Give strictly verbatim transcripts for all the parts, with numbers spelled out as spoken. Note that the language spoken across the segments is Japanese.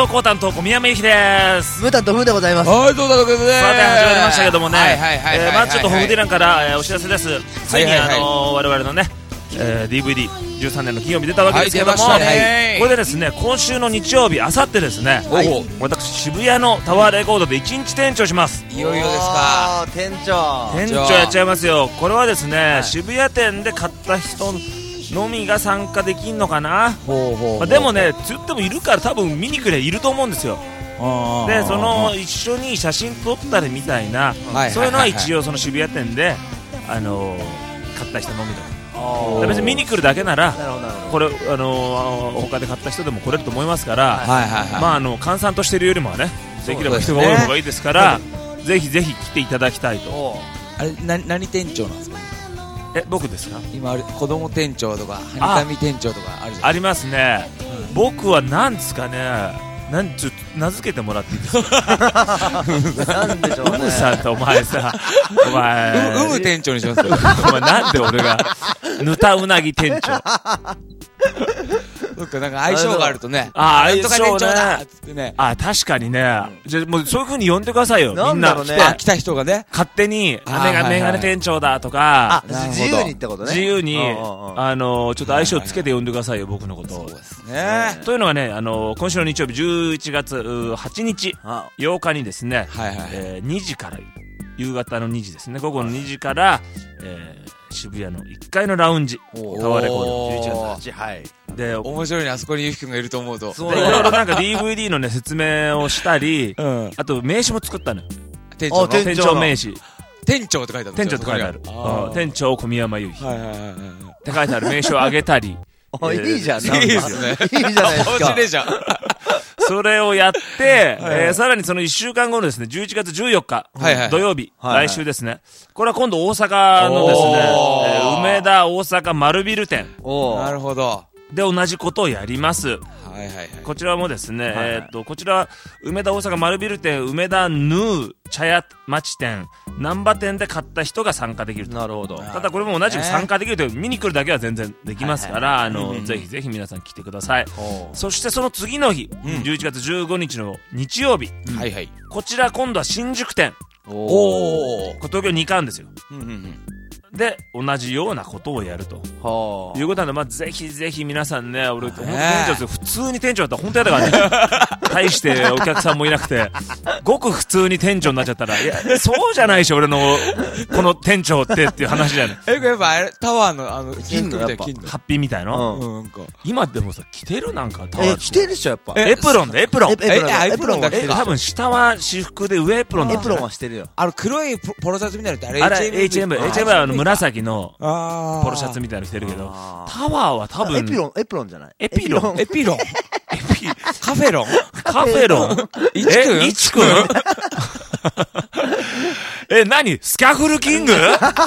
とコータンと小宮山由紀です。 ムータンとフーでございます。 はい、どうだろうけどね。 さて始まりましたけどもね、 はいはいはいはいはい、 えー、まずちょっとホフディランから、えー、お知らせです。ついに、はいはいはい、あのー、我々のね、えー、ディーブイディーじゅうさんねんの金曜日出たわけですけども、 はいね、 これでですね、今週の日曜日、あさってですね、はい、私渋谷のタワーレコードで一日店長します。 いよいよですか。 店長店長やっちゃいますよ。これはですね、はい、渋谷店で買った人のみが参加できんのかな。ほうほうほう、まあ、でもね、つってもいるから多分見に来ればいると思うんですよ。でその一緒に写真撮ったりみたいな、そういうのは一応その渋谷店で、あのー、買った人のみとか。別に見に来るだけならこれ、あのー、他で買った人でも来れると思いますから、はいはいはい、まああの閑散としてるよりもはね、できれば人が多い方がいいですから、ね、ぜひぜひ来ていただきたいと。 あれな何店長なんですか。 え僕ですか。 今あれ子供店長とかはにかみ店長とかあるじゃん。 ありますね、うん、僕はなんですかね、なんちょっと名付けてもらっていいですか。 なんでしょうね。 うむさんとお前さ、お前うむ店長にしますよ。 お前なんで俺がぬたうなぎ店長。 なんかなんか相性があるとね。 ああ、 なんとか店長だっつってね。 ああ、確かにね。じゃもうそういう風に呼んでくださいよ。みんな来て、 来た人がね。 勝手にメガメガネ店長だとか。 自由にってことね。 自由にあのちょっと相性つけて呼んでくださいよ、僕のこと。 そうですね。 というのがね、あの今週の日曜日じゅういちがつはちにちようかにですね、にじから夕方のにじですね、午後のにじから、えー、渋谷のいっかいのラウンジタワーレコードじゅういちがつはちにち、はい、で面白いね、あそこにゆきくんがいると思うと、 いろいろなんか ディーブイディー のね説明をしたり、うん、あと名刺も作ったのよ。 店長の店長名刺、 店長って書いてある。 店長って書いてある。あ店長小宮山由紀って書いてある名刺をあげたり。 あ、いいじゃん。いいですね。 いいじゃないですか。 面白いじゃん。 それをやって、えー、さらにそのいっしゅうかんごのですね、じゅういちがつじゅうよっか、はいはい、土曜日、はいはい、来週ですね。これは今度大阪のですね、えー、梅田大阪丸ビル店。 なるほど。 で同じことをやります。はいはいはい。 こちらもですね、はいはい、えー、っとこちら梅田大阪丸ビル店、梅田ヌー茶屋町店、難波店で買った人が参加できると。 なるほど。 ただこれも同じく参加できるという、見に来るだけは全然できますから、はいはいはい、あのぜひぜひ皆さん来てください。そしてその次の日、うん、じゅういちがつじゅうごにちの日曜日、うん、はいはい、こちら今度は新宿店。おお。東京にかんですよ。うんうんうん、で同じようなことをやるということなんで、まあ、ぜひぜひ皆さんね、俺本当店長ですよ。普通に店長だったら本当やだからね。大してお客さんもいなくて、ごく普通に店長になっちゃったら、いやそうじゃないし俺のこの店長ってっていう話じゃない。 え、やっぱあれタワーのあの金のやっぱハッピーみたいの、うん、なんか今でもさ着てる、なんかタワーえ着てるでしょやっぱ。 エプロンでエプロンエプロンエプロンが着てる。 多分下は私服で上エプロン。 エプロンはしてるよ。 あの黒いポロシャツみたいなのってあれ エイチエム。 エイチエム はあの紫のポロシャツみたいなの着てるけど、タワーは多分エプロンエプロンじゃない。 エピロンエピロンカフェロンカフェロンいちくんいちくんえ、何スキャフルキング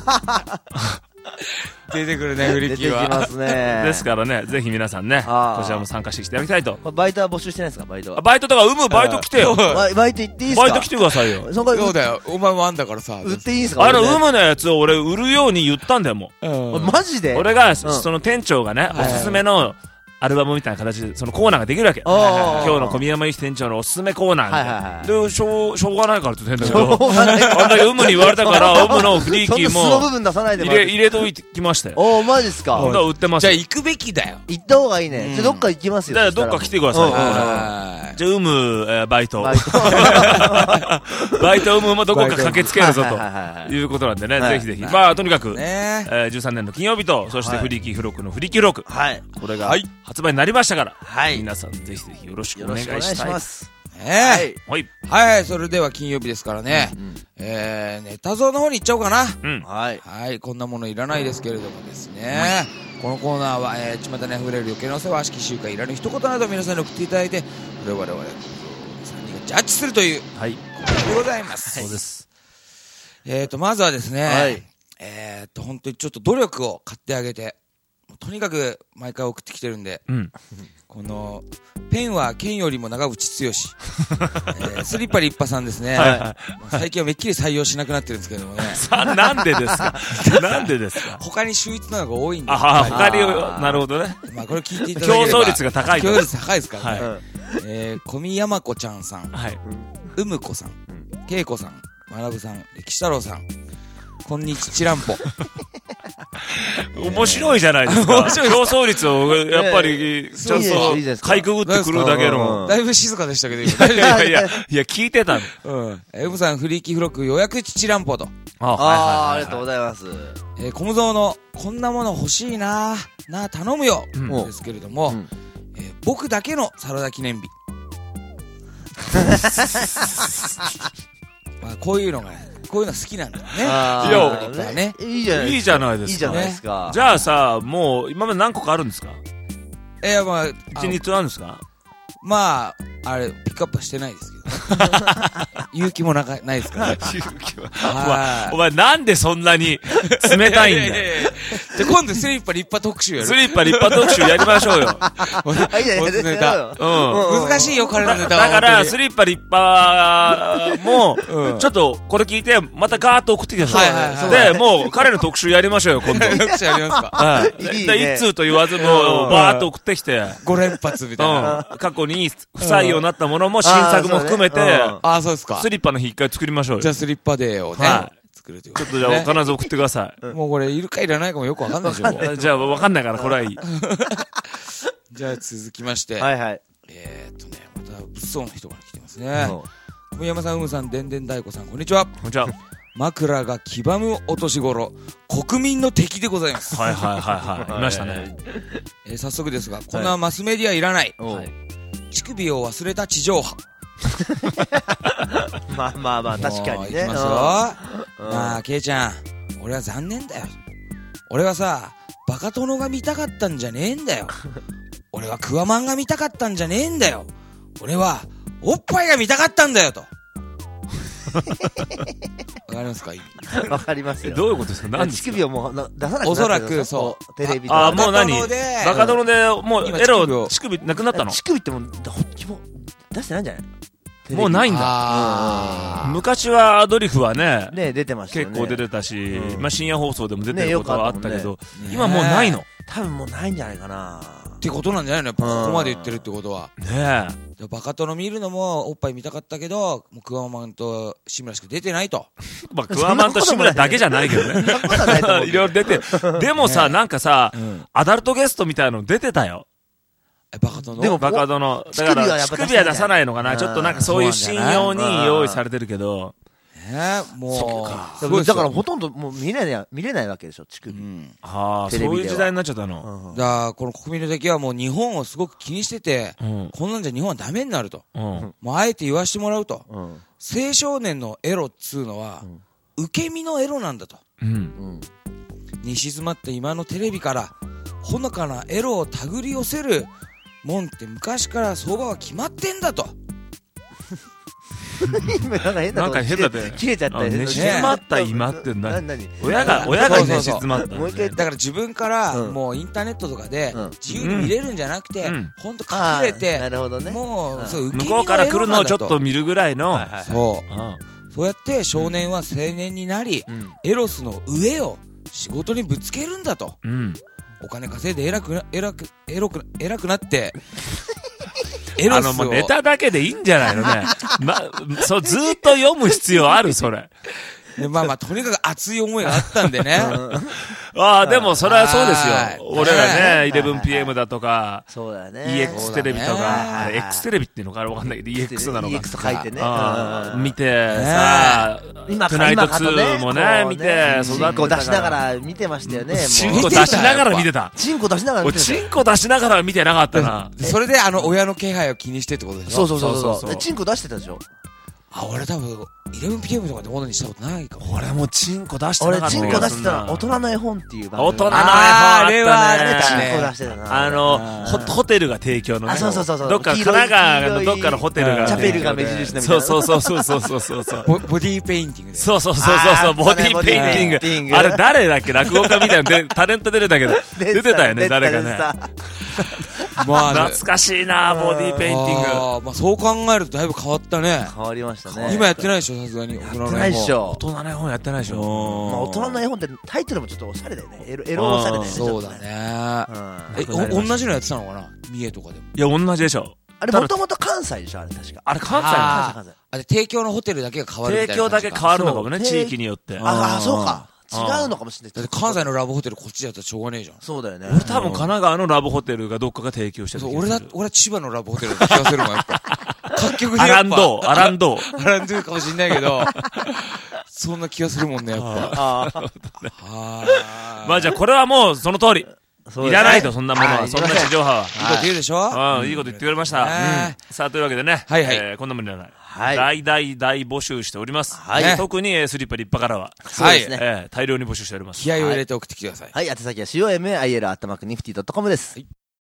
出てくるね、フリキーは。 出てきますね。 ですからね、ぜひ皆さんね、こちらも参加してきていただきたいと。 バイトは募集してないですか、バイトは。 バイトとか、うむ、バイト来てよ。 バイト行っていいですか。 バイト来てくださいよ。 そうだよ、お前もあんだからさ。 売っていいですか。 あの、うむのやつを俺売るように言ったんだよ、もう。マジで俺が、その店長がね、おすすめの、アルバムみたいな形でそのコーナーができるわけ。今日の小宮山由紀店長のおすすめコーナーで、しょうがないからって言ってんだけど、あんだけうむに言われたから、うむのフリーキーも入れ入れといてきましたよ。 おー、マジっすか。 売ってます。 じゃあ行くべきだよ。 行った方がいいね。じゃあどっか行きますよ。 じゃあどっか来てください。じゃあうむバイトバイトうむもどこか駆けつけるぞということなんでね、ぜひぜひ。まあとにかくじゅうさんねんの金曜日と、そしてフリーキー付録のフリーキー録、これが発売になりましたから、はい、皆さんぜひぜひよろしくお願いしたい。 はいはい、それでは金曜日ですからね、えーネタゾーの方に行っちゃおうかな。はいはい、こんなものいらないですけれどもですね、このコーナーはえ巷にあふれる余計なお世話、悪しき習慣、いらぬ一言など皆さんに送っていただいて、我々我々さんにんがジャッジするというコーナーでございます。 そうです。 えーとまずはですね、えーと本当にちょっと努力を買ってあげて、とにかく毎回送ってきてるんで、うん、このペンは剣よりも長渕剛、えー、スリッパリッパさんですね、はいはい、最近はめっきり採用しなくなってるんですけどもね。 さなんでですかなんでですか。 他に秀逸なのが多いんで。 ああ、他に、なるほどね。 まあこれ聞いていただければ競争率が高いと。 競争率高いですからね、はい、 えー、小見山子ちゃんさん、はい、うむこさん、けいこさん、まなぶさん、歴史太郎さん、こんにちちらんぽ。 面白いじゃないですか。競争率をやっぱりちょっとかいくぐってくるだけの。 だいぶ静かでしたけど、 いやいやいや聞いてたの。 うん。えぶさんフリーキーフロック予約ちらんぽと。 ああ、ありがとうございます。 えー、コムゾーのこんなもの欲しいなーなー頼むよ、うん、ですけれども、うんえー、僕だけのサラダ記念日。まあこういうのがこういうの好きなんだよね。 いや、 ね、いいじゃないいいじゃないですか。 いいじゃないですか。 じゃあさ、もう今まで何個かあるんですか？ いやまあ一日あるんですか？ まああれピックアップはしてないですけど。勇気もなかないですからね。勇気は。お前なんでそんなに冷たいんだよ。 じゃ今度スリッパ立派特集やる。 スリッパ立派特集やりましょうよ。 ネタ。うん。難しいよ彼のネタは。 だからスリッパ立派もちょっとこれ聞いてまたガーッと送ってきてください。でもう彼の特集やりましょうよ今度。 特集やりますか。 はい。一通と言わずもうバーッと送ってきて。 ご連発みたいな。 過去に不採用になったものも新作も含めて。 あ、そうですか。 スリッパの日一回作りましょうよ。 じゃあスリッパデーをね、はい、作るということで、 ね。ちょっとじゃあ必ず送ってください。 もうこれいるかいらないかもよくわかんないでしょ。 じゃあわかんないからこれはいい。 じゃあ続きまして。 はいはい。 えーっとね、また物騒な人から来てますね。小宮山さん、うむさん、でんでん大子さん、こんにちは。 こんにちは。 枕が黄ばむお年頃、国民の敵でございます。 はいはいはいはい。いましたね。 えー、早速ですが、こんなマスメディアいらない。はい、乳首を忘れた地上波。 まあまあまあ確かにね。 いきますよ。まあケイちゃん、俺は残念だよ。俺はさ、バカ殿が見たかったんじゃねえんだよ。俺はクワマンが見たかったんじゃねえんだよ。俺はおっぱいが見たかったんだよと。わかりますか？ わかりますよ。 どういうことですか？何ですか？ 乳首をもう出さなくなった。 おそらくそうテレビああもう何？バカ殿でもうエロ乳首なくなったの？ 乳首ってもう出してないんじゃない？ もうないんだ。昔はアドリフはね、 ね出てましたね。 結構出てたし、まあ深夜放送でも出てることはあったけど、今もうないの。 多分もうないんじゃないかな。 ってことなんじゃないの？ここまで言ってるってことは。 ねえ。バカ殿見るのもおっぱい見たかったけど、もうクワマンと志村しか出てないと。 まあクワマンと志村だけじゃないけどね。いろいろ出て。でもさ、なんかさ、アダルトゲストみたいなの出てたよ。 バカ殿でもバカ殿。だから乳首は出さないのかな。ちょっとなんかそういう信用に用意されてるけど。 えもうだからほとんどもう見れない見れないわけでしょ乳首。 ああそういう時代になっちゃったの。 だからこの国民の敵はもう日本をすごく気にしてて、こんなんじゃ日本はダメになると。もうあえて言わしてもらうと。青少年のエロっつうのは受け身のエロなんだと。に静まった今のテレビからほのかなエロを手繰り寄せるもんって昔から相場は決まってんだと。 なんか変だって切れちゃったよね。 寝静まった今って何？親が親が寝静まった。 だから自分からもうインターネットとかで自由に見れるんじゃなくて、ほんと隠れて、もう向こうから来るのをちょっと見るぐらいの。 そうそうやって少年は青年になり、エロスの上を仕事にぶつけるんだと。お金稼いで偉くな偉く偉く偉くなって。 あの、もうネタだけでいいんじゃないのね。ま、そう、ずーっと読む必要あるそれ。 でまあまあ、とにかく熱い思いがあったんでね。 ああ、でもそれはそうですよ。俺らね、イレブンピーエム だとか、 そうだね。 イーエックス テレビとか、X テレビっていうのかわかんないけど、イーエックス なのか。 イーエックス 書いてね。 見て、さあ、トゥナイトツーもね、見て、 チンコ出しながら見てましたよね。 チンコ出しながら見てた。 チンコ出しながら見てた。 チンコ出しながら見てなかったな。 それであの、親の気配を気にしてってことでしょ？ そうそうそうそう。チンコ出してたでしょ？ あ、俺多分、イレブンピーエム とかでものにしたことないかも。 俺もチンコ出してなかった。 俺チンコ出してたら、大人の絵本っていう番組。 大人の絵本あったね。あれはあれチンコ出してたな。 あの、ホテルが提供のね。 あ、そうそうそう。 どっか、神奈川のどっかのホテルが。 チャペルが目印のみたいな。 そうそうそうそうそうそうそう。 ボディーペインティングで。 そうそうそうそう、ボディーペインティング。あれ誰だっけ落語家みたいなタレント出てたけど。出てたよね、誰かね。まあ、懐かしいな、ボディーペインティング。 まあそう考えるとだいぶ変わったね。 変わりましたね。 今やってないでしょ、さすがに。 やってないでしょ。 大人の絵本やってないでしょ。 まあ大人の絵本ってタイトルもちょっとおしゃれだよね。エロ、エロおしゃれだよね。 そうだね。え、同じのやってたのかな？三重とかでも。 いや、同じでしょ。 あれもともと関西でしょあれ確か。 あれ関西関西関西。 あれ提供のホテルだけが変わるみたいな。 提供だけ変わるのかもね、地域によって。 ああ、そうか。違うのかもしれない。 だって関西のラブホテルこっちだったらしょうがねえじゃん。 そうだよね。 俺多分神奈川のラブホテルがどっかが提供してる。 俺だ、俺は千葉のラブホテルだって気がするもん、やっぱ。各局でアランドー、アランドー。 アランドーかもしんないけど、そんな気がするもんね、やっぱ。ああ。まあじゃあこれはもうその通り。いらないと、そんなものは。そんな地上波は。いいこと言うでしょ？ うん、いいこと言ってくれました。さあ、というわけでね。 はいはい。 こんなもんいらない。はい。大大大募集しております。はい。特にスリッパ立派からは。 そうですね。 大量に募集しております。 気合を入れて送ってきてください。 はい。宛先は シーオーエムエーアイエルアットマークニフティドットコム です。